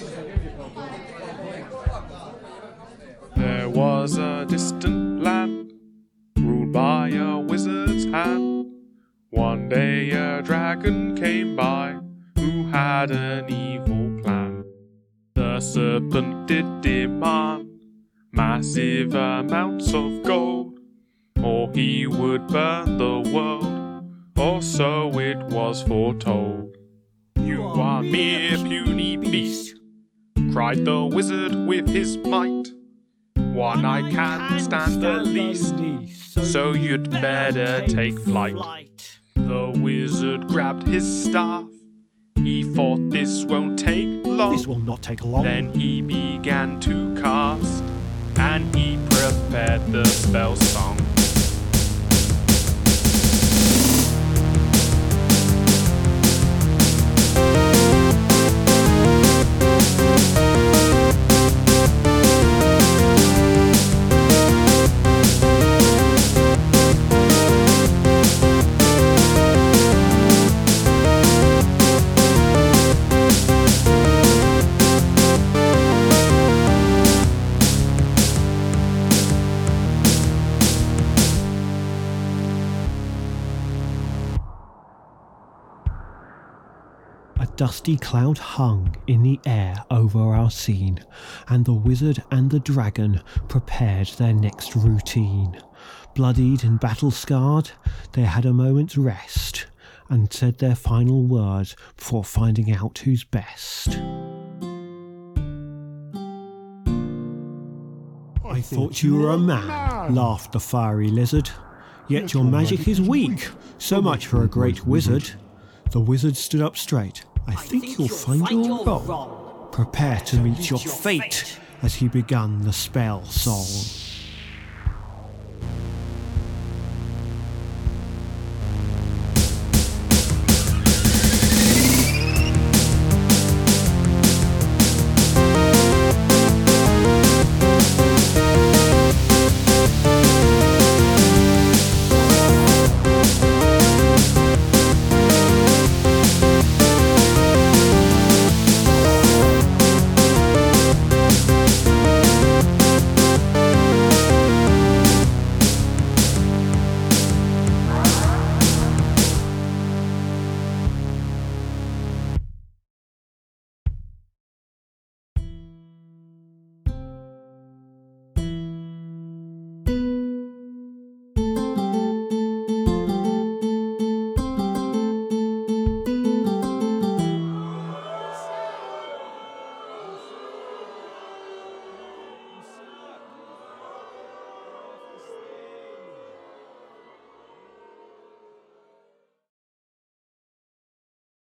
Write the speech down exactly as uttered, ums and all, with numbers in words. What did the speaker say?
There was a distant land, ruled by a wizard's hand. One day a dragon came by, who had an evil plan. The serpent did demand massive amounts of gold, or he would burn the world, or so it was foretold. "You are mere puny beast," cried the wizard with his might. "One I can stand the least, so you'd better take flight." The wizard grabbed his staff, he thought this won't take long. This will not take long. Then he began to cast, and he prepared the spell song. A dusty cloud hung in the air over our scene, and the wizard and the dragon prepared their next routine. Bloodied and battle-scarred, they had a moment's rest, and said their final word before finding out who's best. "I thought you were a man," laughed the fiery lizard. "Yet your magic is weak, so much for a great wizard." The wizard stood up straight. "I think you'll find you're wrong. Prepare to meet your fate," as he begun the spell song.